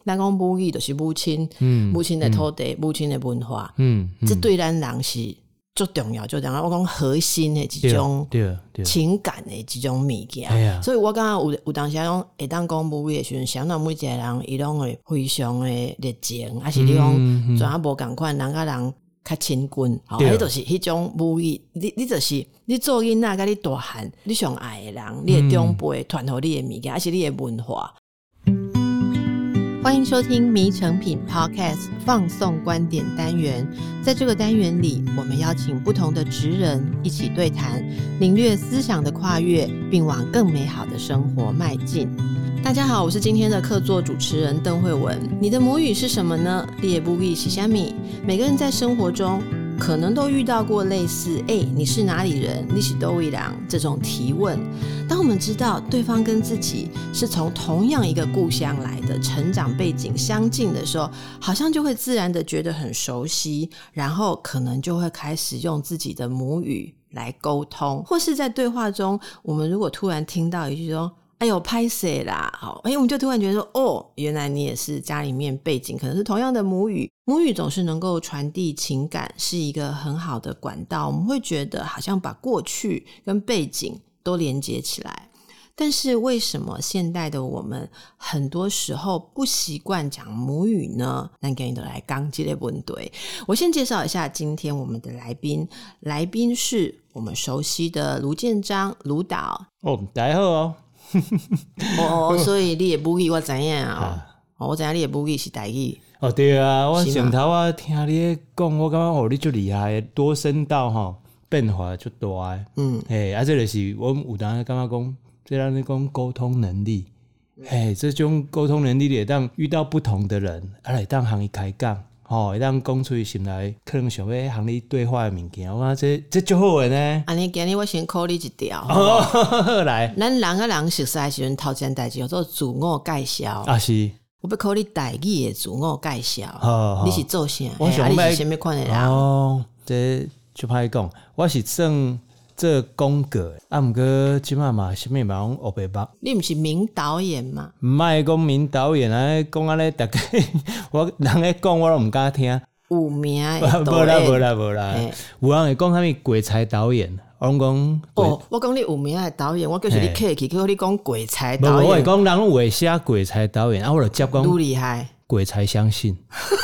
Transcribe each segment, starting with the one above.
咱讲母语就是母亲，母亲的土地，母亲的文化，这对咱人是最重要，最重要。我讲核心的这种情感的这种物件，所以我感觉有当时讲会当讲母语的时候，想到每一个人伊拢会非常的热情，还是你讲全无同款，人甲人较亲近，迄就是迄种母语。你就是你做囡仔，甲你大汉，你上爱的人，你的长辈传予你的物件，还是你的文化。欢迎收听迷成品 Podcast 放送观点单元。在这个单元里，我们邀请不同的职人一起对谈，领略思想的跨越，并往更美好的生活迈进。大家好，我是今天的客座主持人邓慧文。你的母语是什么呢？你的母语是什么？每个人在生活中可能都遇到过类似你是哪里人？你是哪位人？这种提问。当我们知道对方跟自己是从同样一个故乡来的，成长背景相近的时候，好像就会自然的觉得很熟悉，然后可能就会开始用自己的母语来沟通。或是在对话中，我们如果突然听到一句说哎呦拍谁啦，好，我们就突然觉得说原来你也是家里面背景可能是同样的母语。母语总是能够传递情感，是一个很好的管道，我们会觉得好像把过去跟背景都连接起来。但是为什么现代的我们很多时候不习惯讲母语呢？咱今天就来讲这个问题。我先介绍一下今天我们的来宾是我们熟悉的卢建章卢导。 大家好所以你的母语我知道我知道你的母语是台语。 对啊，我上头听你讲，我感觉你很厉害，多声道变化很大的。这就是我有当感觉讲，这让你讲沟通能力。这种沟通能力会当遇到不同的人，会当向伊开讲，会当讲出心内可能想要向你对话的物件。我感觉这很好的呢。 安尼今日我先考你一条。 来， 咱人跟人熟悉的时候，头一件代志叫做自我介绍。 是。 我要考你台语的自我介绍。你是做啥？ 我想你是什么款的人？ 这就歹讲，我是算做广告的，不过现在嘛什么嘛讲学白目。 你不是名导演吗？ 不是讲名导演讲这样大家我人在讲我都不敢听。 有名的没啦有人会讲什么鬼才导演，我讲我讲你有名的导演，我就是你客气，叫你讲鬼才导演。 我会讲人有写鬼才导演，我就接讲多厉害， 鬼才相信。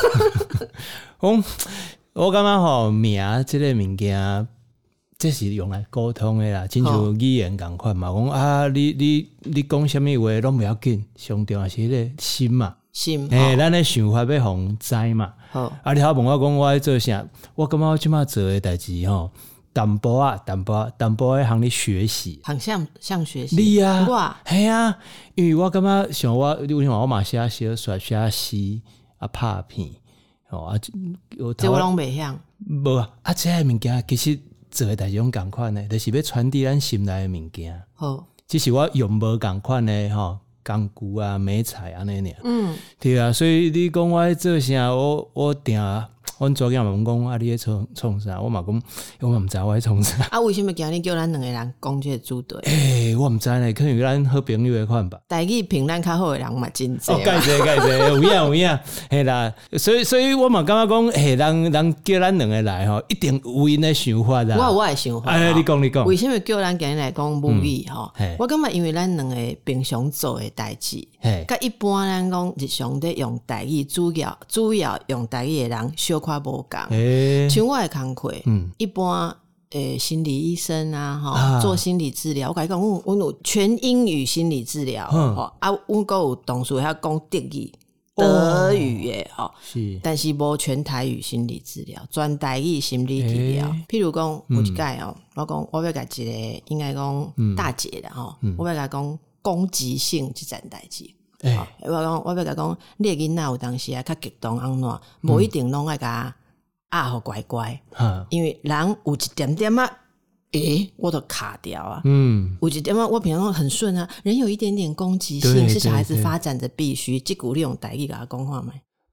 我感觉名这个物件，这是用来沟通的啦，亲像语言同款嘛。讲你讲什么话拢不要紧，上重要是迄个心嘛。咱的想法要互知嘛。你还问我讲我在做啥？我感觉我现在做的代志淡薄仔向你学习， 向学习。 你啊，系啊，因为我感觉像我嘛写小说、写诗拍片这我拢袂晓。 无这个物件其实做的代志拢同款的，就是要传递咱心内的物件。只是我用无同款的工具啊、美材安尼尔。对啊，所以你讲我在做啥，我定阮昨天问讲你在创啥，我嘛讲我嘛不知道我在创啥。 为什么今日叫咱两个人讲这个主题？ 我不知道呢，可能咱好朋友的款吧。 台语评咱较好的人嘛真多。 介济，有影，嘿啦。所以我嘛感觉讲，人叫咱两个来一定有因的想法啦。 我的想法。 你讲。 为什么叫咱今日来讲母语我感觉因为咱两个平常做的代志，甲一般咱讲日常在用台语，主要用台语的人小可无同。像我的工课，一般心理医生做心理治疗，我跟你讲，我有全英语心理治疗，我还有同事还讲德语的但是无全台语心理治疗，专台语心理治疗。譬如讲有一届我讲我要甲一个应该讲大姐的我要甲讲攻击性这件代志。我要甲讲，你的囡仔有当时较激动安怎，无一定拢爱甲互乖乖，因为人有一点点我都卡掉啊。有一点我平常很顺啊，人有一点点攻击性是小孩子发展的必须。这句你用台语甲他讲话没？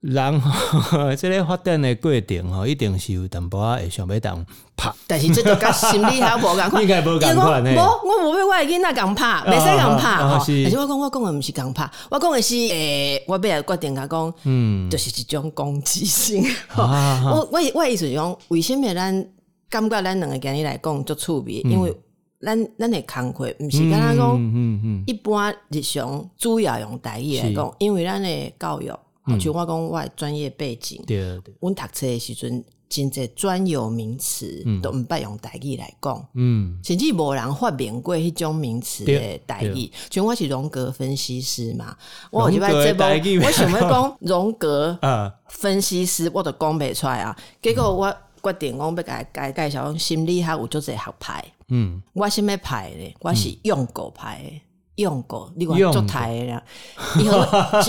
人这个发展的过程一定是有淡薄仔会想要当拍， 但是这就跟心理还无共款， 应该无共款诶。 我无要我的囡仔共拍，袂使共拍吼。但是我讲的毋是共拍，我讲的是我要来决定甲讲，就是一种攻击性。我意思是讲，为什么咱感觉咱两个今日来讲足趣味？因为咱的工课毋是敢若讲，一般日常主要用台语来讲，因为咱的教育。像我讲我的专业背景，阮读册的时阵，真侪专有名词都毋捌用台语来讲，甚至无人发明过迄种名词的台语。像我是荣格分析师嘛，我有一摆这部，我想要讲荣格分析师，我都讲袂出来啊。结果我决定讲要甲介绍讲心理学有足侪学派，我什么派咧？我是用过派的。用过，你看做台啦，以后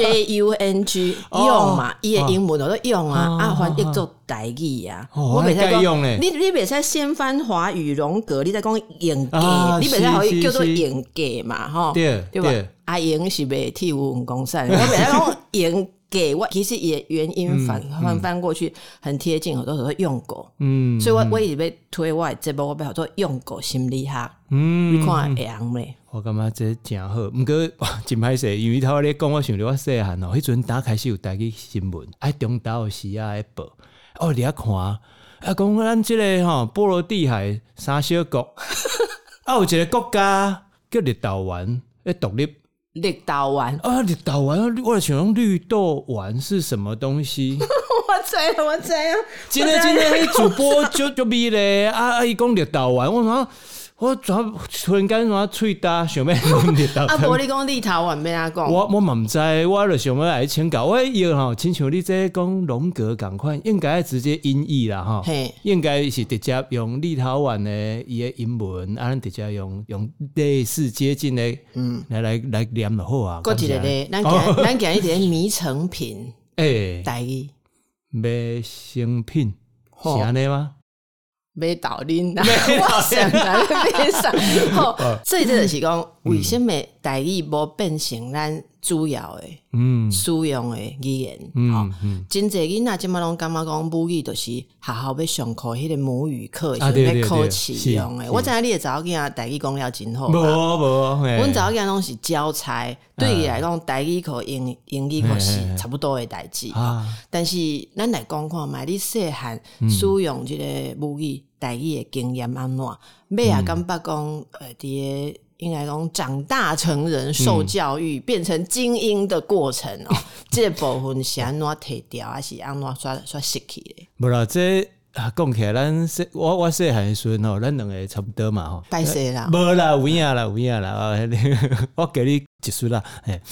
JUNG 用嘛，伊的英文我都用啊，翻译做台语啊。我袂使讲，你袂使先翻华语荣格，你再讲演假，你袂使可以叫做演假嘛，吼，对吧？阿英是袂替我们公善，我袂使讲演假，我其实也原因翻过去很贴近，很多时候用过，所以我一直要推我的节目，我要叫做用过心理学，你看会红咩？ 我感觉这真好，不过真歹势，因为头咧讲，我想到我细汉迄阵打开始有台语新闻，中昼时会报，你遐看，讲咱即个波罗的海三小国，有一个国家叫立陶宛，独立。 绿豆丸绿豆丸，我想讲绿豆丸是什么东西？ 我知啊， 今天主播就逼咧，伊讲绿豆丸，我突然间我喙焦，想要讲绿豆。 无你讲立陶宛要怎讲？ 我嘛唔知，我就想要来请教。我以为吼，亲像你这讲荣格共款，应该直接音译啦吼，应该是直接用立陶宛的伊的英文，咱直接用类似接近的，来念就好啊。 过一个咧，咱讲一点迷成品，台语迷成品是安尼吗？ 买豆奶，我想来买啥？所以这就是讲，为什么台语无变成咱主要的使用的语言？真侪囡仔即马拢感觉讲母语就是学校要上课迄个母语课是要考试用的。我知影你的查某囝台语讲了真好， 无， 阮查某囝拢是交差，对伊来讲台语课、英语课是差不多的代志。但是咱来讲看卖，你细汉使用即个母语。台语的经验安怎？尾也感觉讲，伫应该讲长大成人、受教育、变成精英的过程这部分是安怎摕掉，还是安怎煞失去的？ 无啦，这讲起来，我细汉的时阵咱两个差不多嘛吼。 拜谢啦， 无啦，有影啦，我给你一岁啦。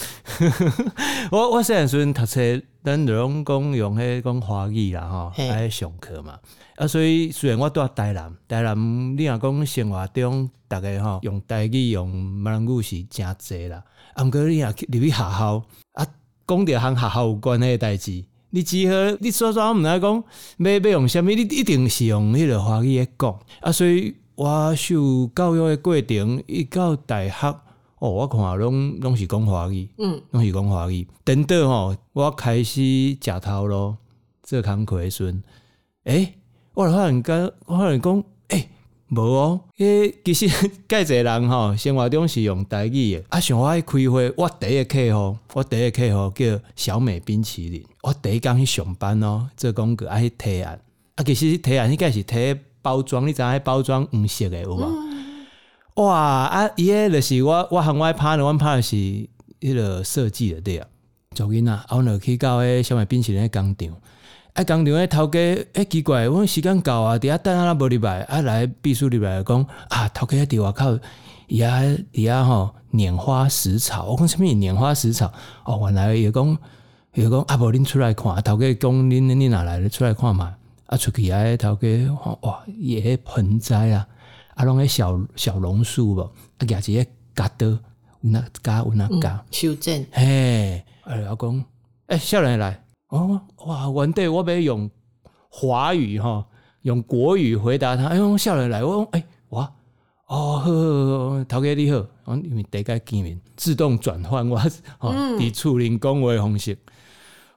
我细汉时阵读册，咱就拢讲用迄讲华语啦吼，爱上课嘛。所以虽然我住台南，你若讲生活中大家用台语用闽南语是真济啦，不过你若入去学校讲着和学校有关系的代志，你只好你说毋知讲要用啥物，你一定是用迄个华语来讲所以我受教育的过程，一到大学我看拢是讲华语，拢是讲华语。等到我开始食头路做工课的时阵，我就发现讲，无其实介侪人生活中是用台语的。像我开会，我第一个客户叫小美冰淇淋。我第一天去上班做广告去提案。其实提案迄个是提包装，你知影包装黄色的有无？哇！伊个就是我和我partner，阮partner是迄个设计的对啊。做囡仔，我就去到小美冰淇淋的工厂。工厂的头家奇怪，阮时间到啊，伫遐等啊无入来，来秘书入来讲头家伫外口，伊伫遐拈花食草。我讲啥物拈花食草？原来伊讲无恁出来看，头家讲恁哪来出来看嘛？出去头家哇，伊迄盆栽啊，拢迄小榕树无，举一个夹刀，有哪夹？ 修正。 我讲少年来。哇！原底我要用华语用国语回答他。少年来，我讲哇好，头家你好，因为第一次见面，自动转换我伫厝邻讲话的方式。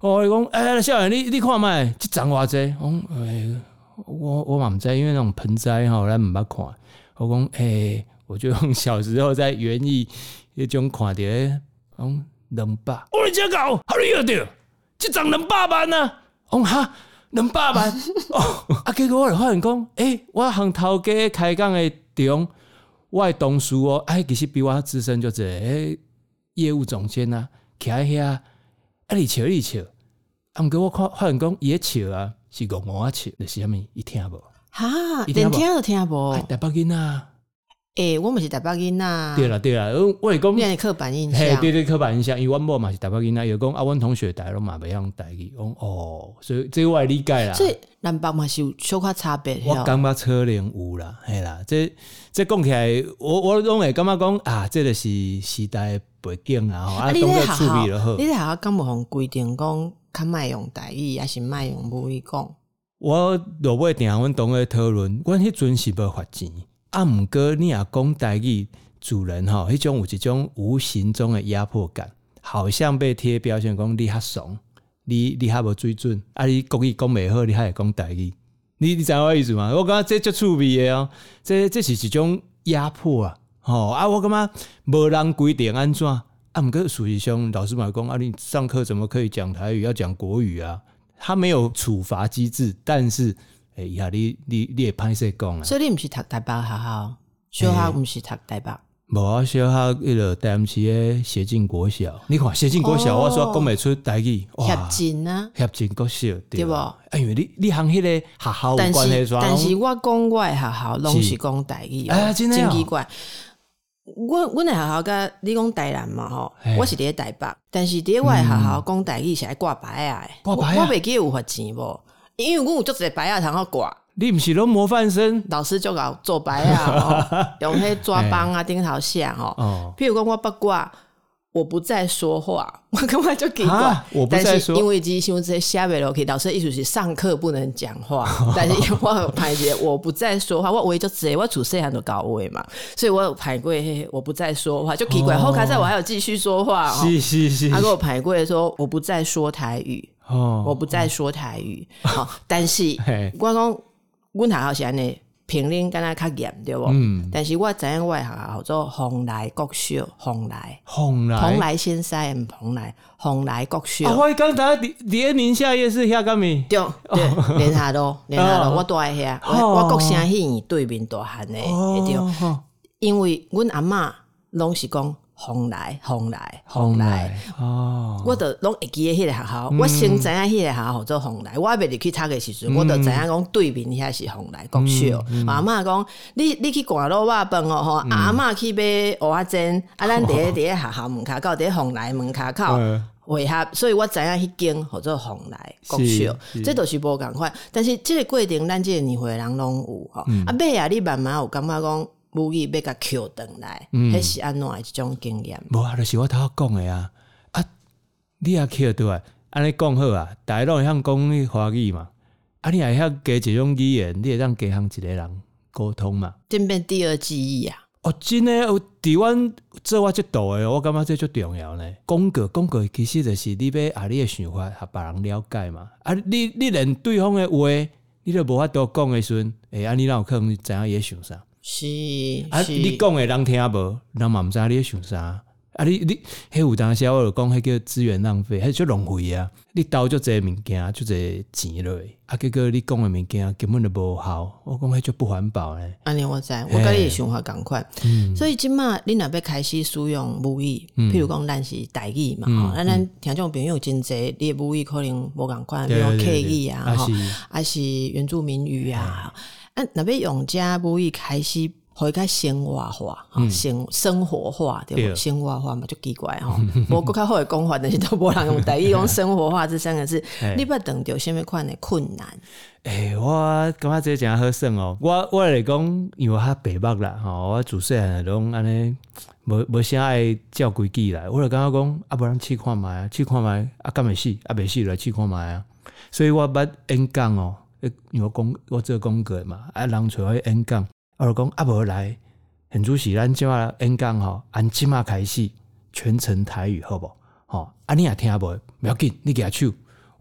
伊讲哎，少年你看卖，这涨偌济？我嘛不知道，因为那种盆栽吼，咱唔捌看。我讲我就用小时候在园艺那种看到200，我你这搞，好你要着，这涨200万啊！哈，200万结果我就发现讲，我行头家开讲的中，我的同事其实比我资深就业务总监啊，徛在遐，你笑，毋过我发现讲伊咧笑啊，是5啊笑，就是啥物，伊听无？ 哈，连听都听无。 台北囡仔， 我嘛是台北囡仔。 对啦，我是讲， 你刻板印象。 对，刻板印象，因为阮某嘛是台北囡仔，伊讲阮同学台拢嘛袂晓台语，所以这我会理解啦。 所以南北嘛是有小可差别。 我感觉可能有啦，嘿啦，这讲起来，我拢会感觉讲这就是时代背景啦，当作趣味就好。 你在学校敢无互规定讲，较莫用台语，还是莫用母语讲？ 我落尾定阮同学讨论，阮迄阵是无发钱，毋过你也讲台语，主人迄种有一种无形中的压迫感，好像被贴标签讲你较怂，你较无水准，你国语讲袂好，你还会讲台语，你知我意思吗？我感觉这足趣味的这是一种压迫啊！我感觉无人规定安怎，毋过事实上老师嘛讲你上课怎么可以讲台语，要讲国语啊？他没有处罚机制，但是以下你会歹势讲啊。 所以你毋是读台北学校，小学毋是读台北。 无啊，小学迄个台南市的协进国小，你看协进国小，我说讲袂出台语， 协进啊， 协进国小对无？ 因为你行迄个学校有关系， 但是我讲我的学校拢是讲台语， 真奇怪。阮的学校甲你讲台南嘛我是伫台北，但是伫我的学校讲台语是爱挂牌啊，我袂记有罚钱无，因为阮有足侪牌啊通好挂。 你毋是拢模范生？ 老师就搞做牌啊，用迄抓帮啊顶头写譬如讲我八卦，我不再说话，我感觉就奇怪。 我不再说， 因为即伤这写袂落去，老师意思是上课不能讲话，但是我有排解我不再说话，我话就直接我自细汉就教话嘛，所以我有排过我不再说话，就奇怪。后开赛我还有继续说话是， 他给我排过说我不再说台语，我不再说台语。但是我讲阮学校是安尼。评论敢若较严对无？但是我知影我的学校叫做蓬莱国小，蓬莱先生，蓬莱国小。 我刚才伫宁夏夜市遐敢咪？ 对，连下路，我住在遐，我国声戏院对面大汉的，对。因为阮阿嬷拢是讲。蓬莱，我就拢会记得迄个学校。我先知影迄个学校叫做蓬莱，我还袂入去读的时阵，我就知影讲对面遐是蓬莱国小。阿嬷讲，你去赶路肉饭阿嬷去买蚵仔煎，咱伫学校门口口，伫蓬莱门口口会合，所以我知影迄间叫做蓬莱国小，这都是无共款。但是这个过程，咱这个年岁的人拢有尾啊，你慢慢有感觉讲。母语要甲扣回来，迄是安怎一种经验？ 无啊，就是我头讲的啊！你也扣回来，安尼讲好啊！大家拢会晓讲华语嘛？你也晓加一种语言，你会当加向一个人沟通嘛？ 这变第二记忆啊！ 真的有伫阮做我这度的，我感觉这最重要呢。讲过，其实就是你要你的想法，互别人了解嘛。你连对方的话，你都无法度讲的时阵，你哪有可能知影伊在想啥？ 是你讲的人听无，人嘛毋知你在想啥。你迄有当时我就讲，迄叫资源浪费，迄就浪费啊！你投足侪物件，足侪钱落去，结果你讲的物件根本就无效。我讲迄就不环保咧。 安尼我知，我甲你的想法共款。所以即马你若要开始使用母语，譬如讲咱是台语嘛，咱听众朋友真侪，你的母语可能无共款，比如客语啊，还是原住民语啊。若要用这母语开始，互伊较生活化，生活化对不？生活化嘛就奇怪无搁较好的讲法，但是都无人用台语用生活化这三个字，你捌碰到什么款的困难？ 我感觉这真好耍我来讲，因为我较白目啦我自细汉拢安尼，无啥爱照规矩来，我就感觉讲无咱试看卖敢会死袂死来试看卖所以我捌演讲因为我做讲过嘛，人找我演讲，我就讲无来，现主席咱即马演讲按即马开始全程台语好无？你也听无？不要紧，你举手，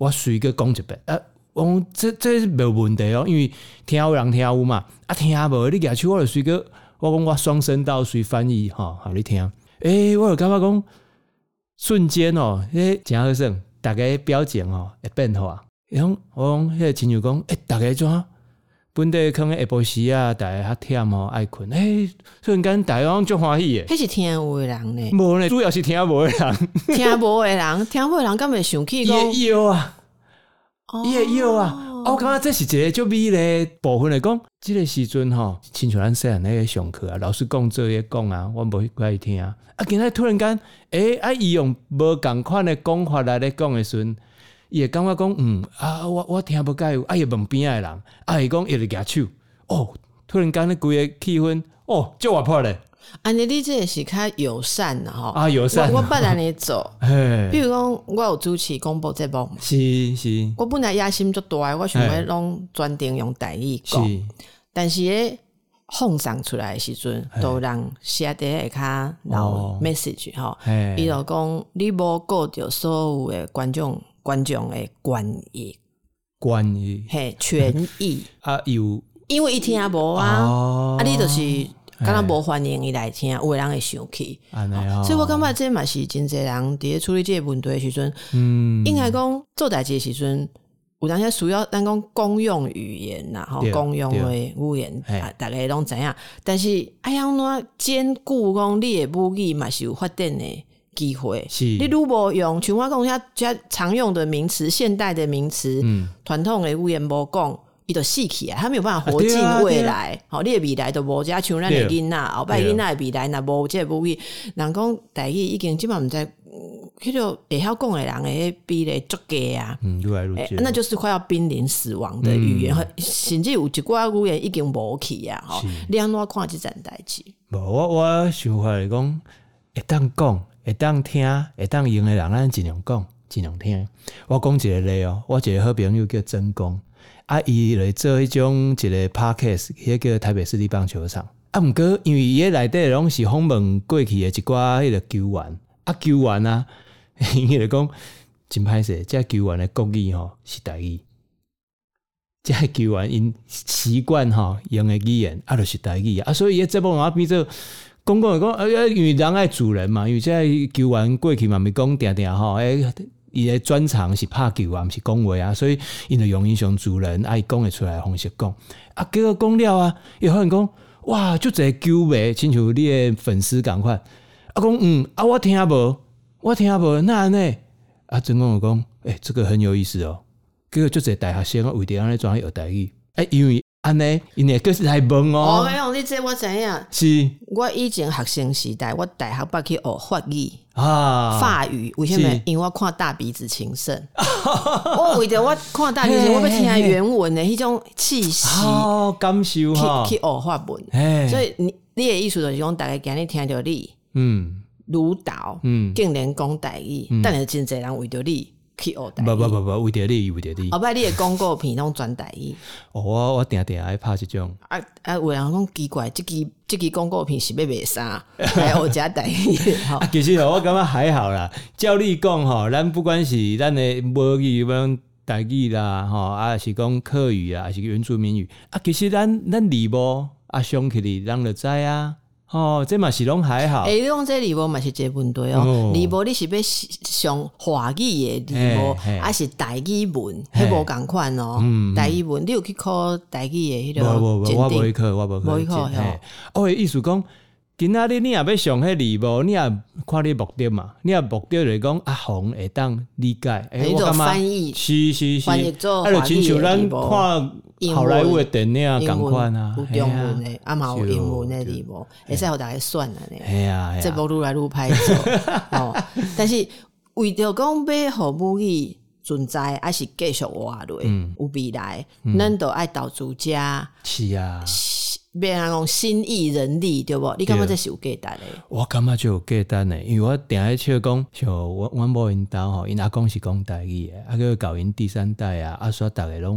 我随个讲一遍我讲这没问题因为听有人听有嘛听无你举手我就随个我讲我双声道随翻译互你听我就感觉讲瞬间真好耍大家表情会变化我讲迄个亲像讲大家怎本地可能下晡时大家较忝爱困瞬間大家足歡喜的迄是聽有的人呢無呢主要是聽無的人聽無的人敢會想起講伊會搖啊我感覺這是一個足美麗部分來講這個時陣親像咱細漢那個上課老師講做嘢講我無去聽今仔突然間伊用無同款的講法來講的時陣伊會感覺講我聽不解伊問邊仔的人會講伊就舉手突然間咧規個氣氛足活潑咧安尼你這個是較友善啦友善我捌安尼做比如講我有主持廣播節目是我本來野心足大我想要攏專程用台語講但是咧放送出來的時陣都人寫在會較老 message 伊就講你無顧到所有的觀眾的權益權益因為伊聽無你就是敢若無歡迎伊來聽有的人會生氣所以我感覺這嘛是真濟人佇咧處理這個問題的時陣應該講做代誌的時陣有當時需要咱講公用語言啦公用的語言大家攏知影但是要安怎兼顧講你的母語嘛是有發展的機會你如果用像我講遐常用的名詞現代的名詞傳統的語言無講伊就死去他沒有辦法活進未來你的未來就無這像咱的囡仔後擺囡仔的未來若無這個母語人講台語已經基本上唔知迄個會曉講的人的比例足低那就是快要瀕臨死亡的語言甚至有一寡語言已經無去你安怎看這件代誌我想法是講會當講會當聽會當用的人咱盡量講盡量聽我講一個例我一個好朋友叫曾公伊來做迄種一個 podcast 迄個台北市立棒球場毋過因為伊內底攏是訪問過去的一寡迄個球員球員伊就講真歹勢這球員的國語是台語這球員因習慣用的語言就是台語所以伊節目變做講因為人愛主人嘛因為這球員過去嘛咪講定定伊的專長是拍球毋是講話所以因就用英雄主人伊講會出來的方式講結果講了伊發現講哇就這球迷親像你的粉絲同款講我聽無那安尼曾公就講這個很有意思結果就這大學生為着安尼怎樣學台語因為安尼因會閣來問沒有你這我知影是我以前學生時代我大學捌去學法語法語為什麼因為我看大鼻子情聖我為着我看大鼻子我要聽原文的迄種氣息感受去學法文所以你的意思就是講大家今日聽到你儒導竟然講台語但是真濟人為着你去學台語不為着你後擺你的廣告片攏轉台語我定定愛拍這種有人講奇怪這支廣告片是要賣啥來學這台語其實我感覺還好啦照你講咱不管是咱的母語台語啦是講客語啦還是原住民語其實咱字幕上去哩人就知這嘛是攏還好你講這字幕嘛是一個問題字幕你是要上華語的字幕還是台語文那無同款台語文你有去考台語的那個鑑定我沒去考我的意思講今仔日你也要上那字幕你也看你目的嘛你也目的就是講紅會當理解你做翻譯是翻譯做華語的字幕好萊塢的電影同款有中文的嘛有英文的字幕會使給大家選這幕愈來愈歹做但是為着講要互母語存在還是繼續活落有未來咱就要投資者是變人講心意人力對不你感覺這是有價值的我感覺就有價值的因為我定喺笑講像阮某因兜因阿公是講台語的佢教因第三代所以大家攏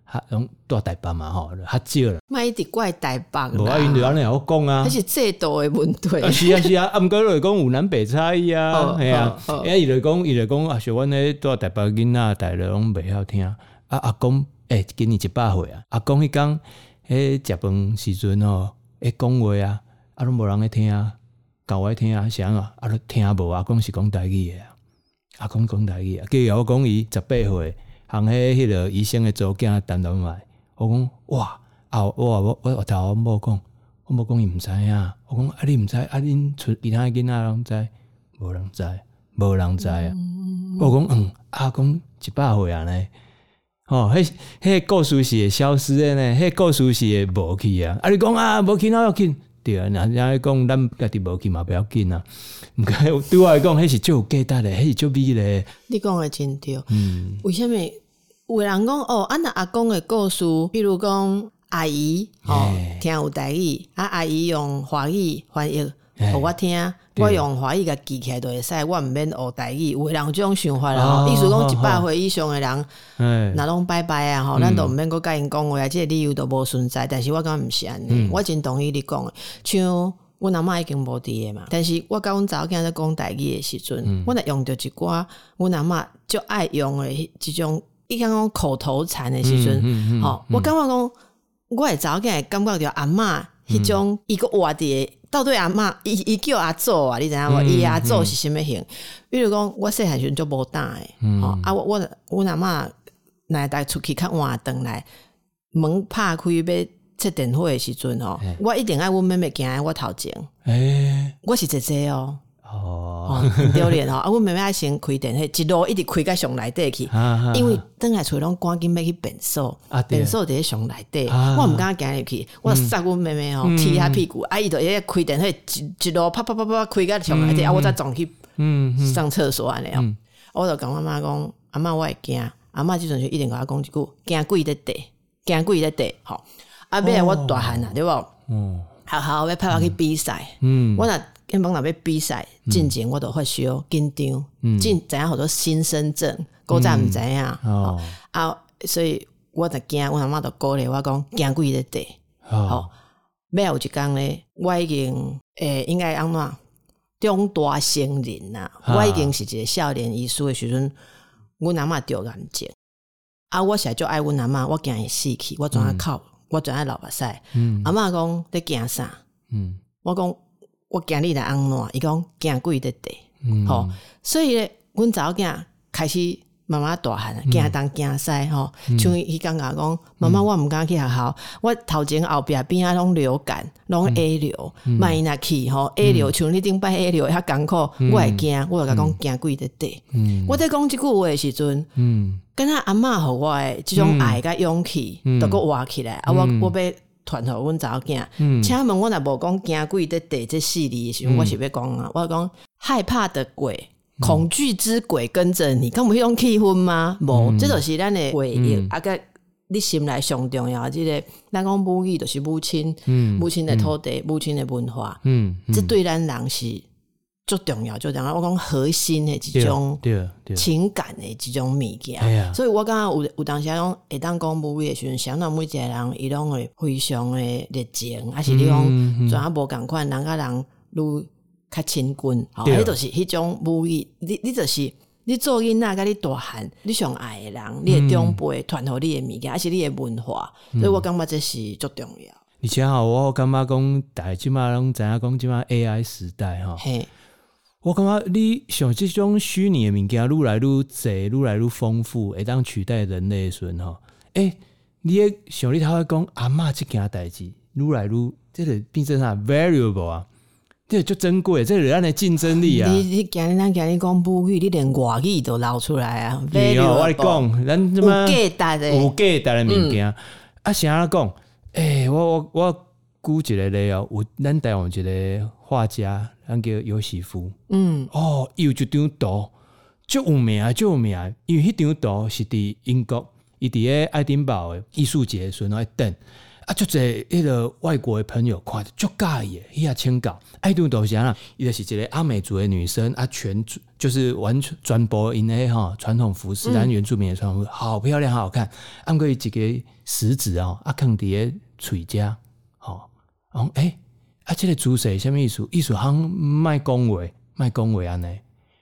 拢住台北嘛吼，较少啦。 莫一直怪台北啦， 无啊，因就安尼有讲啊， 迄是制度的问题。 是啊是啊，啊毋过就讲有南北差异啊，系啊，伊就讲啊，像阮咧住台北囡仔，大家拢袂晓听。啊阿公，今年100岁啊，阿公迄工食饭时阵吼，讲话啊，啊拢无人咧听啊，教我听啊，啥啊，啊都听无。阿公是讲台语的啊，阿公讲台语啊，结果我讲伊18岁，行迄个医生的组囝谈谈来，我讲哇啊，我头我某讲，我某讲伊毋知影，我讲啊你毋知，啊恁厝其他囡仔拢知，无人知，无人知啊。我讲阿公100岁啊呢。哦，迄故事是会消失的呢，迄故事是会无去啊。啊，你讲啊，无去哪要紧？对啊，人家讲咱家己无去嘛，不要紧啊。毋过对我来讲，迄是最有价值的，迄是最美丽的。 你讲的真对。为什么有人讲咱阿公的故事，比如讲阿姨听有台语，阿姨用华语翻译互我听。我用华语甲记起来就会使，我毋免学台语。有人有这种想法啦，意思讲100岁以上的人，若拢拜拜啊，咱都毋免阁甲因讲话，这个理由都无存在。但是我感觉毋是安尼，我真同意你讲的。像阮阿嬷已经无伫诶嘛，但是我甲阮查某囝在讲台语的时阵，我若用着一寡阮阿嬷就爱用的即种，伊讲口头禅的时阵，我感觉讲，我的查某囝会感觉着阿嬷迄种伊个活伫。到底阿嬷伊叫阿祖啊，你知影无？伊阿祖是啥物型？比如讲，我细汉时阵就无胆诶，阮阿嬷若带出去较晚转来，门拍开要切电火诶时阵我一定爱阮妹妹行在我头前。我是姐姐哦。很丢脸啊！阮妹妹爱先开电火，一路一直开到上内底去，因为转来厝拢赶紧要去便所，便所伫上内底，我毋敢行入去，我杀阮妹妹踢她屁股，伊就一开电火，一路啪啪啪啪开到上内底，我再撞去上厕所安尼我就甲我妈讲，阿嬷我会惊，阿嬷即阵就一定甲我讲一句，惊鬼在地，惊鬼在地，吼！啊，尾来我大汉啊，对无？好要派我去比赛，我若根本若要比赛进前，我都发烧紧张，知影好多新生症，古早毋知影所以我就惊，我阿嬷就鼓励我讲，惊鬼在地。尾有一工咧，我已经应该安怎中大成人啦，我已经是一个少年医师的时阵，阮阿嬷得癌症，我实在就爱阮阿嬷，我惊伊死去，我怎啊哭，我怎啊流目屎，阿嬷讲你惊啥？我讲。我惊你来安怎？伊讲惊鬼在地，所以咧，阮查某囝开始慢慢大汉，惊东惊西像伊刚刚讲，妈妈我毋敢去学校，我头前后壁边仔拢流感，拢 A 流，万一若去A 流，像你顶摆 A 流遐艰苦，我会惊，我就甲讲惊鬼在地。我在讲即句话的时阵，敢若阿嬷互我的即种爱甲勇气，都搁活起来。我要传互阮查某囝，请问我若无讲惊鬼在地这4字的时候，我是要讲我讲害怕的鬼，恐惧之鬼跟着你，敢有迄种气氛吗？无，这就是咱的回应。甲你心内上重要，即个咱讲母语就是母亲，母亲的土地，母亲的文化，这对咱人是最重要，就我讲核心的一种情感的一种物件。所以我感觉有当时讲会当讲母语的时阵，相当每一个人伊拢会非常的热情，还是你讲怎啊无共款，人甲人愈较亲近，迄就是迄种母语。你就是你做囡仔甲你大汉，你上爱的人，你的长辈传互你的物件，还是你的文化，所以我感觉这是最重要。 而且我感觉讲，大家即马拢知影讲，即马 AI 时代我感觉你像这种虚拟的物件愈来愈济，愈来愈丰富，会当取代人类的时阵你会像你头先讲阿嬷这件代志，愈来愈这个变成啥 valuable 啊，这就珍贵，这是咱的竞争力啊！ 你今日讲母语，你连外语都捞出来啊 ！valuable， 我讲，咱怎么有价值的、 有价值的物件啥讲？我举一个例有咱台湾一个画家，咱叫尤西夫。伊有一张图，足有名，因为迄张图是伫英国，伊伫个爱丁堡的艺术节时阵等， 啊，就这迄个外国的朋友看着足介意的，伊也请教，爱拄都是安啦，伊就是一个阿美族的女生啊，就是完全全部因的传统服饰，咱原住民的传统服饰，好漂亮，好好看。按过一个食指啊放伫个嘴夹，这个姿势什么意思？意思好像卖讲话安尼，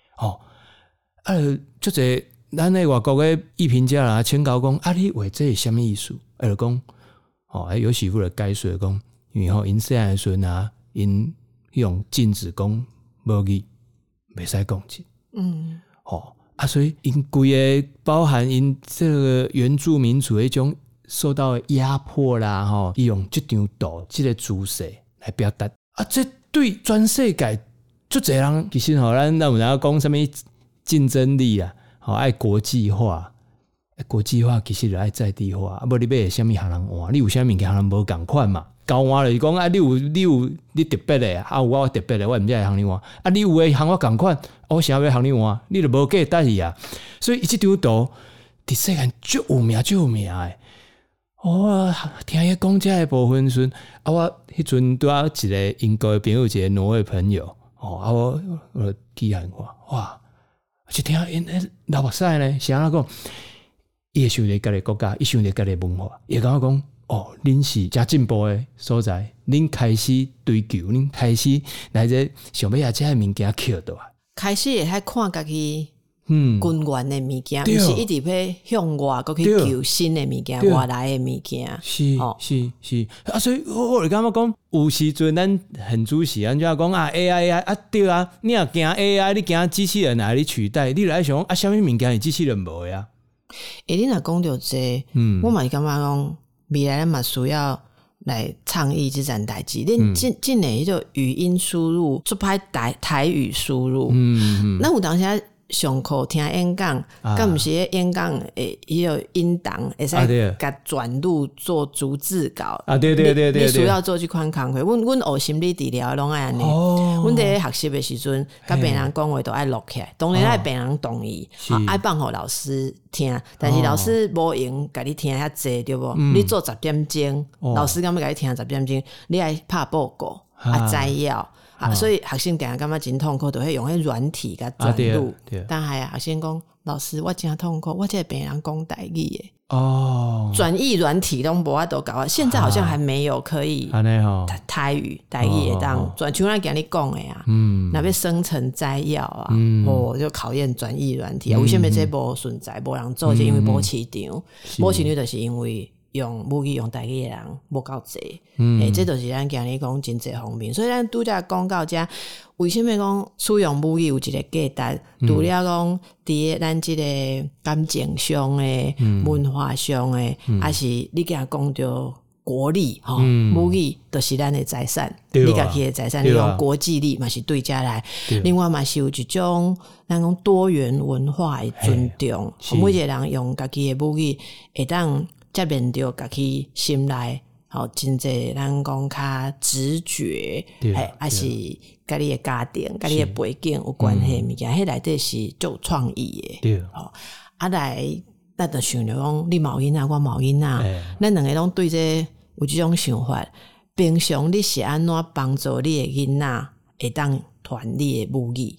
就这咱的外国的艺评家啦，请教讲你话这是什么意思？就讲。有媳妇的解说讲，因为因细汉的时阵啊，因用禁止讲无语，袂使讲字。所以因规个包含因这个原住民族的一种受到压迫啦，伊用这张图、这个姿势来表达。这对全世界就这人其实咱有人讲什么竞争力啊，爱国际化。国际化其实就爱在地化，无你买什么行人换，你有什么物件行人无共款嘛？交换就是讲你特别的，有我特别的，我毋知行你换。你有诶行我共款，我想要行你换，你就无计得去啊。所以这张图伫世间足有名诶。听伊讲这个部分时，我迄阵拄啊一个英国的朋友，一个挪威朋友，我记喊哇，就听因老目屎呢，是安怎讲？伊会想着家己国家，伊想着家己文化，伊感觉讲恁是真进步的所在，恁开始追求，恁开始来这想要这物件捡到啊， 开始会看家己根源的物件，毋是一直要向外搁去求新的物件，外来的物件。 是所以我就感觉讲，有时阵咱很主席咱就要讲AI 对啊，你若惊 AI， 你惊机器人来你取代，你来想什么物件是机器人无呀？ 你若讲到这，我嘛是感觉讲，未来咱嘛需要来倡议这件代志。恁进来迄个语音输入，做歹台语输入，咱有当时上课听演讲，敢毋是演讲迄个音档会使甲转录做逐字稿对， 你需要做这款工课。阮学心理治疗拢爱安尼。阮伫学习的时阵，甲病人讲话都爱录起来，当然爱病人同意，爱放互老师听。但是老师无用甲你听遐济，对无？你做10点钟，老师敢要甲你听10点钟，你爱拍报告摘要。所以学生感觉真痛苦，就会用迄软体甲转录。但系学生讲，老师我真痛苦，我这个病人讲台语的。转译软体都无法度搞，现在好像还没有可以台语会当转，像咱今日讲的啊，那边生成摘要啊，就考验转译软体。为什么这无存在，无人做？就因为无市场，无市场就是因为。用母语用台语的人无够济，这就是咱今日讲真济方面。所以咱拄则讲到这，为什么讲使用母语有一个价值？除了讲伫咱这个感情上的、文化上的，还是你甲讲到国力母语就是咱的财产，你家己的财产，你用国际力嘛是对家来。另外嘛是有一种咱讲多元文化的尊重，每一个人用家己的母语会当。接面着家己心内，真济咱讲较直觉，还是甲你的家庭、甲你的背景有关系物件，迄内底是足有创意的。来，咱就想着讲，你某囡仔，我某囡仔，咱两个拢对这有这种想法。平常你是安怎帮助你的囡仔会当传你的母语？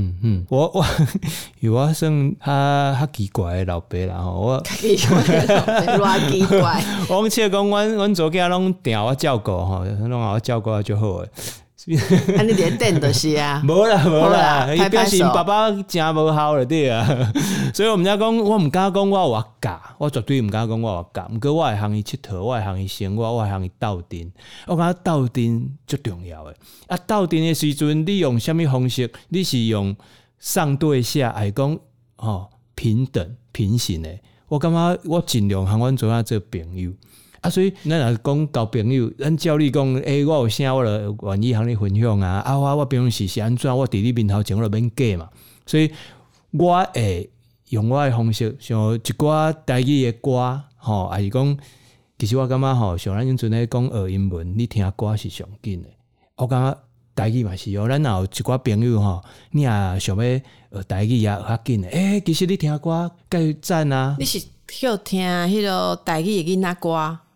我算较奇怪的老爸啦，我奇怪的老爸，偌奇怪。 我切讲，阮做囝拢定我照顾拢我照顾就好诶。 安尼伫电就是啊， 无啦，伊表示爸爸真无效了对啊。所以我毋敢讲，我毋敢讲我有教，我绝对毋敢讲我有教。毋过我会向伊佚佗，我会向伊生活，我会向伊斗阵。我感觉斗阵最重要诶。斗阵诶时阵，你用什么方式？你是用上对下，还是讲平等平行诶？我感觉我尽量向阮做做朋友。所以咱若讲交朋友，咱照你讲，我有啥我就愿意向你分享啊。我平常是安怎，我伫你面头前我就免假嘛。所以我会用我的方式，像一寡台语的歌，还是讲，其实我感觉像咱阵咧讲学英文，你听歌是上紧的。我感觉台语嘛是咱若有一寡朋友你也想要学台语也较紧的。其实你听歌介赞啊。 你是要听迄个台语的囡仔歌？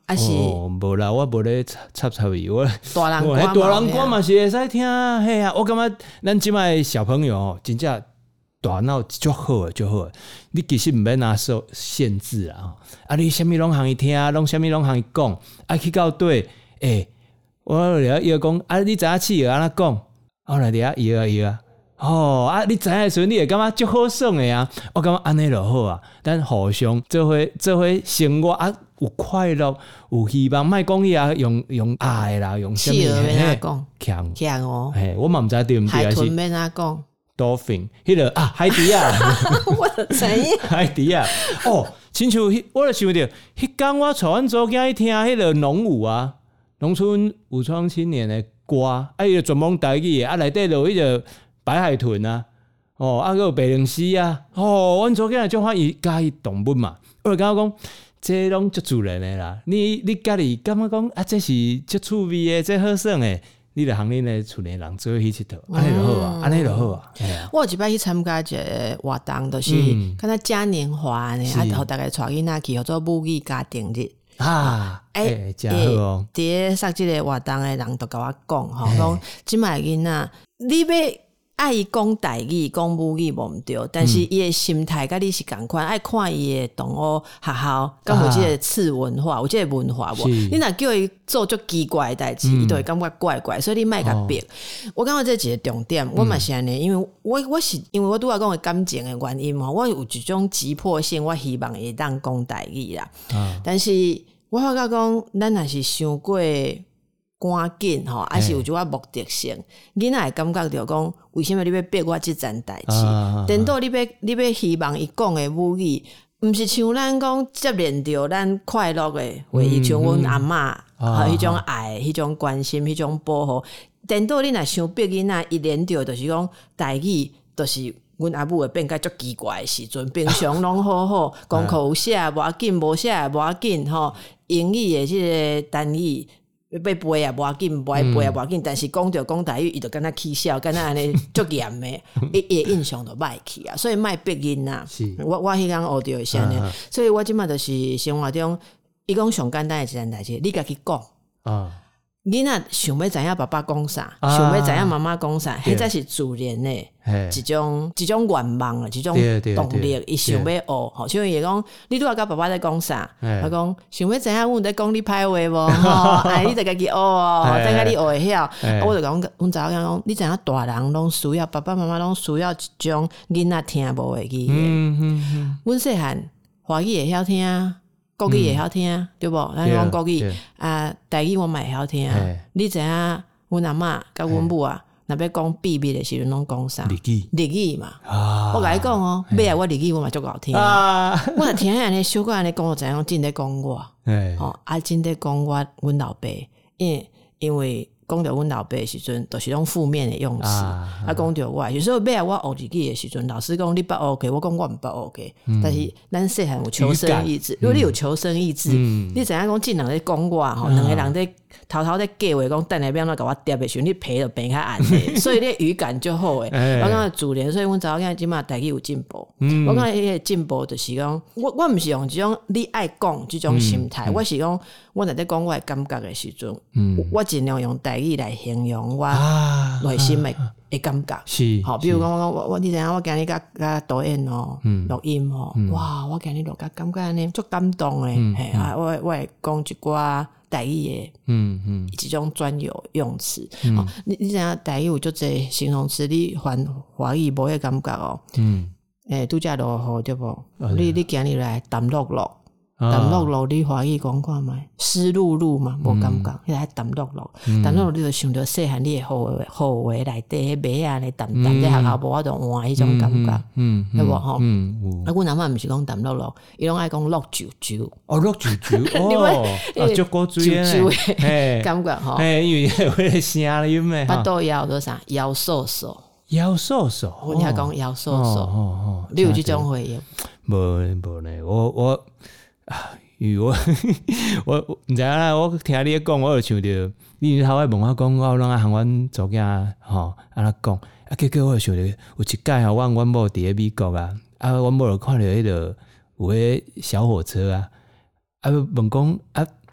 还是无啦，我无咧插伊，我大人歌大人歌嘛是会使听，嘿啊，我感觉咱即摆小朋友哦，真正大脑足好诶，足好诶。你其实毋免拿受限制啊，啊，你啥物拢通伊听，拢啥物拢通伊讲，啊去到对，我了伊讲，啊，你知影试安怎讲？我来底下伊啊。啊！你知影的时阵，你会感觉足好爽诶啊！我感觉安尼就好啊，咱互相做伙生活啊，有快乐，有希望。莫讲伊啊，用爱啦，用啥物？ 强哦！ 嘿，我嘛毋知对毋对海豚免哪讲 ？Dolphin， 迄个啊，海迪啊， 我就知影海迪啊！亲像我就想着，迄天我带阮祖囝去听迄个农舞啊，农村武装青年诶歌，啊，伊就全部台语诶，啊，内底就迄个。白海豚啊，还有白灵犀啊，阮祖囝就欢喜介意动物嘛。我就感觉讲，这拢足自然的啦。你家己感觉讲啊，这是足趣味的，这好耍的，你就和恁的厝内人做伙去佚佗，安尼就好啊，安尼就好啊。 我有一摆去参加一个活动，就是看他嘉年华呢，后大概带囡仔去，叫做母语家庭日。 真好哦！ 伫上即个活动的人都甲我讲吼，讲即摆囡仔，你要爱伊讲台语、讲母语无毋对，但是伊的心态甲你是共款，爱看伊的同学学校，敢有即个次文化，有即个文化无？你若叫伊做足奇怪的代志，伊就会感觉怪怪，所以你莫甲逼。我感觉这一个重点，我嘛是安尼，因为我是因为我拄仔讲的感情的原因嘛，我有一种急迫性，我希望会当讲台语啦。但是我发觉讲，咱若是伤过赶紧吼，还是有一寡目的性，囡仔会感觉着讲，为什么你要逼我即件代志？等到你要希望伊讲的母语，毋是像咱讲接连着咱快乐的回忆，像阮阿嬷迄种爱、迄种关心、迄种保护。等到你若想逼囡仔，伊连着就是讲台语，就是阮阿母会变甲足奇怪的时阵，平常拢好好，功课有写无要紧，无写无要紧吼。英语的即个单语。要背啊，无要紧；不爱背啊，无要紧。但是讲台语，伊就敢若起笑，敢若安尼足严的，伊印象就歹去啊。所以莫逼囡仔。我迄天学着是安尼，所以我即摆就是生活中，伊讲上简单的一件代志，你家己讲。囡仔想要知影爸爸讲啥，想要知影妈妈讲啥，迄才是自然的一种愿望啊，一种动力。伊想要学，吼，像伊讲，你拄仔甲爸爸在讲啥？我讲想要知影阮在讲你歹话无？吼，你就家己学哦，等下你学会晓。我就讲，阮查某囝讲，你知影大人拢需要，爸爸妈妈拢需要一种囡仔听无的语言。阮细汉华语会晓听。国语会晓听，对无？咱讲国语啊，台语我嘛会晓听。你知影阮阿嬷甲阮母啊，若要讲秘密的时阵，拢讲啥？日语嘛。我甲你讲哦，尾啊，我日语我嘛足够听。我若听安尼小可安尼讲，我知影真在讲我。真在讲我阮老爸，因为。讲到阮老爸的时阵，都是拢负面的用词。讲到我，有时候尾啊，我学日语的时阵，老师讲你捌 OK， 我讲我毋捌 OK。但是咱细汉有求生意志，如果你有求生意志，你知影讲真人在讲我吼，两个人在偷偷在计划讲，等下要安怎甲我喋的时候，你皮就变较暗的，所以你语感就好诶。我讲自然，所以阮查某囝即马台语有进步。我讲迄个进步就是讲，我毋是用即种你爱讲即种心态，我是讲我若在讲我的感觉的时阵，我尽量用台语来形容我内心的感觉。是，好，比如讲我你知影我今日甲导演录音哇，我今日录甲感觉安尼足感动诶，我会讲一寡台语的，一种专有用词。你知影台语有足侪形容词，你华语无迄感觉哦。拄则落雨对无？你今日来淡落落。淡落落，你华语讲看觅，湿漉漉嘛，无感觉。迄个淡落落，淡落落，你就想着细汉你的后话内底迄麦啊，咧淡淡在学校无法度换迄种感觉，对无吼？阮阿嬷毋是讲淡落落，伊拢爱讲落啾啾。 落啾啾，足古锥诶，感觉吼。 因为迄个声音诶。 巴肚枵做啥？枵瘦瘦。 枵瘦瘦， 阮遐讲枵瘦瘦。你有即种回应？ 无呢，我。因为我毋知影啦，我听你讲，我就想着你头仔问我讲，我拢爱向阮祖囝吼安怎讲，结果我就想着有一届吼，阮某伫咧美国啊，阮某就看着迄个有迄小火车啊，问讲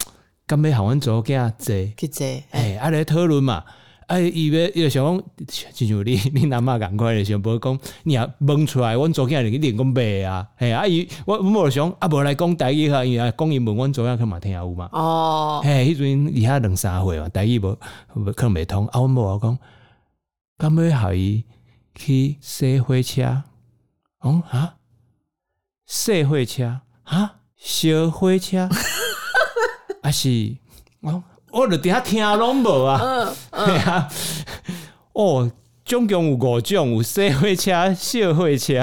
敢要向阮查某囝坐去坐， 咧讨论嘛。伊要想讲，亲像你阿嬷共款咧，想无讲，你也问出来，阮查某囝一定讲袂啊，伊我无想无来讲台语哈，伊讲英文，阮查某囝可嘛听有嘛。迄阵伊遐2-3岁嘛，台语无可能袂通。阮某讲，敢要互伊去坐火车？坐火车？烧火车？还是我就伫遐听拢无啊，总共有5种，有小火车、小火车、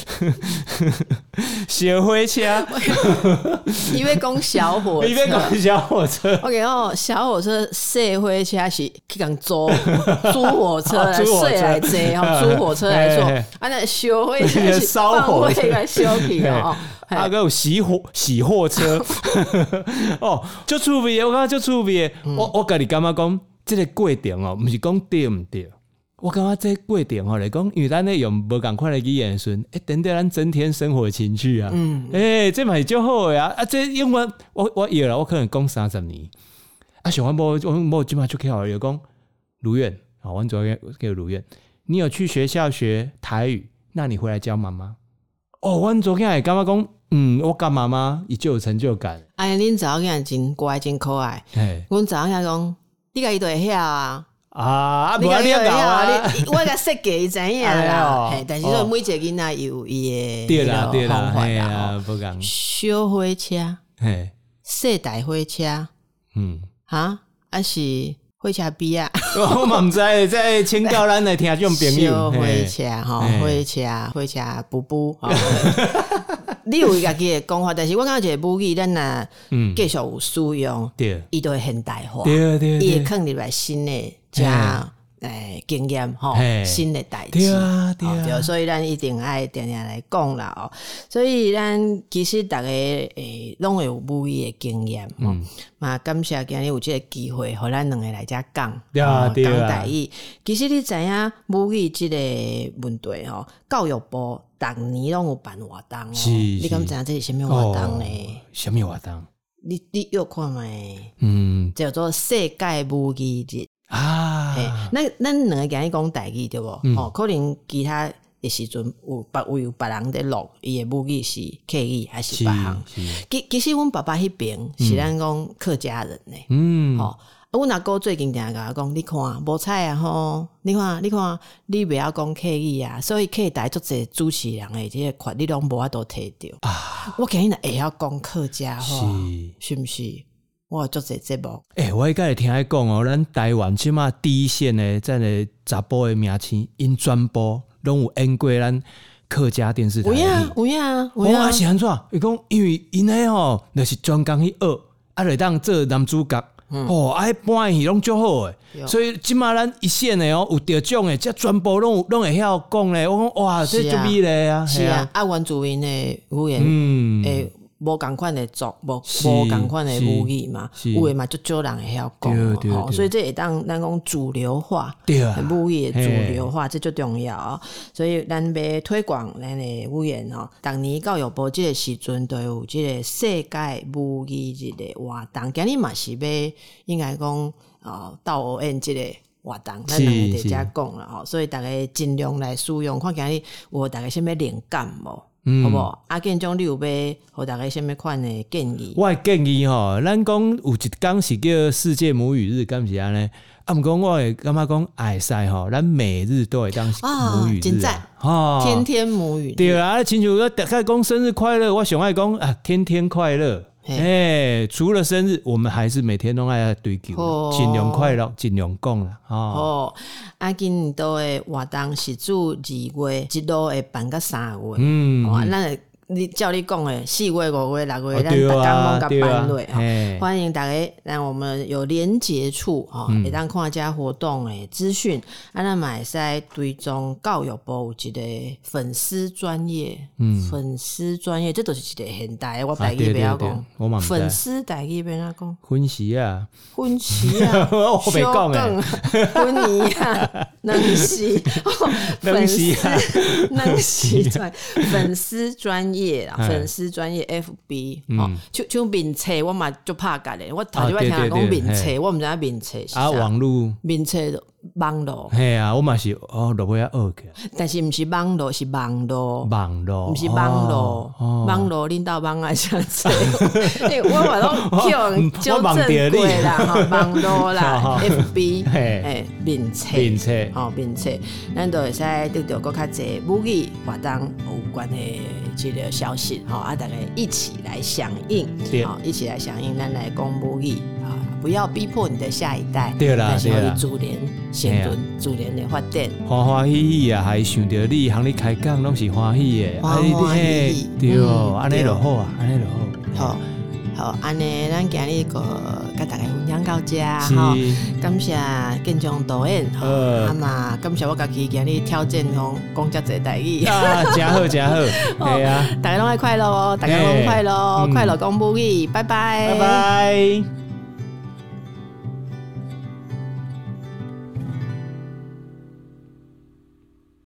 小火车。 伊要讲小火车， 伊要讲小火车。 OK 小火车、小火车是去讲租火车来睡来坐，租火车来坐。那小火车是烧火车来烧去哦。 还有洗货车，就趣味的，我感觉就趣味的。我家己感觉讲，这个过程不是讲对唔对。我感觉这过程来讲，因为咱咧用无共款的语言时，等对咱增添生活情趣啊。这嘛是足好的啊！这因为我有了，我可能讲30年。像我某今嘛就巧有讲如愿，我昨天叫如愿。你有去学校学台语，那你回来教妈妈。我昨天也感觉讲，我教妈妈伊就有成就感。 恁查某囝真乖真可爱。阮查某囝讲，你家己都会晓啊。 无你教啊！ 我甲设计伊知影啦，但是说每一个囡仔有伊的方法啦， 不讲小火车，小大火车，还是火车比啊？ 我嘛毋知，在请教咱的听众朋友， 小火车，火车布布。你有家己的讲法，但是我感觉一个武器，咱若继续有使用，伊都会现代化，伊会放入来新的加经验新的代志，对，所以咱一定爱定定来讲啦。所以咱其实大家拢会有母语的经验，嘛感谢今日有这个机会，互咱两个来遮讲讲台语。其实你知影母语这个问题教育部逐年拢有办活动你敢知影这是什么活动呢？ 什么活动？ 你约看觅？叫做世界母语日。咱两个今日讲台语对无？可能其他的时阵有别人在录，伊的母语是客语还是别行？其实阮爸爸迄边是咱讲客家人呢。阮阿哥最近定甲我讲，你看无彩啊你看你袂晓讲客语啊，所以客台足侪主持人的这个权利拢无法度摕到。我今日会晓讲客家话，是毋是？我做这节目， 我迄个听伊讲咱台湾即马第一线的这个查甫的名星，因全部拢有演过咱客家电视台。 有影， 是安怎？伊讲，因为因就是专工去学，就当做男主角。搬戏拢足好诶，所以即马咱一线的有得奖诶，这全部拢会晓讲咧。我讲哇，这足美咧啊！ 是啊，原住民的语言，无共款的族，无共款的母语嘛，有诶嘛，足少人会晓讲，所以这会当咱讲主流化，母语的主流化，这最重要。所以咱要推广咱的语言逐年教育部这个时阵都有这个世界母语日的活动，今日嘛是要应该讲到ON这个活动，咱两个在遮讲啦所以大家尽量来使用，看今日有大家什么灵感无？好无？建中你有要互大家什么款的建议？ 我的建议咱讲有一天是叫世界母语日，敢是安尼？毋过我会感觉讲会使咱每日都会当母语日天天母语日。 对啊，亲像大家讲生日快乐，我上爱讲天天快乐。除了生日，我们还是每天都爱追求，尽量快乐，尽量讲啦。 今年度的活动是自2月一路会办到3月。咱你照你讲的4月、5月、6月，咱逐工拢甲办落欢迎大家，让我们有连结处会当看遮活动的资讯。咱嘛会使追踪教育部有一个粉丝专页，粉丝专页这就是一个现代的，我台语不要讲，粉丝台语要哪讲？ 婚时啊， 我袂讲诶，婚仪啊，能是粉丝专专业啦，粉丝专业 FB 哦，像面册我嘛就怕改咧，我头一摆听人讲面册，我毋知影面册是啥。 网络面册网络。 嘿啊，我嘛是落尾学起。 但是毋是网络，是网络。 网络， 毋是网络，网络恁兜网爱啥册？我嘛拢叫纠正过啦，吼，网络啦 ，FB， 面册，面册，咱都会使得到更较侪母语活动有关的这个消息，大家一起来响应，一起来响应，咱来讲母语不要逼迫你的下一代， 对啦， 对啦，自然生存，自然的发展， 欢欢喜喜啊，还想到你，和你开讲拢是欢喜的， 欢欢喜喜， 对，安尼就好啊，安尼就好。 好，安尼咱今日个甲大家分享到这吼，感谢建中导演，嘛感谢我家己今日挑战讲遮济台语啊，真好真好，系啊， 大家拢爱快乐哦，大家拢快乐，快乐讲母语，拜拜， 拜拜。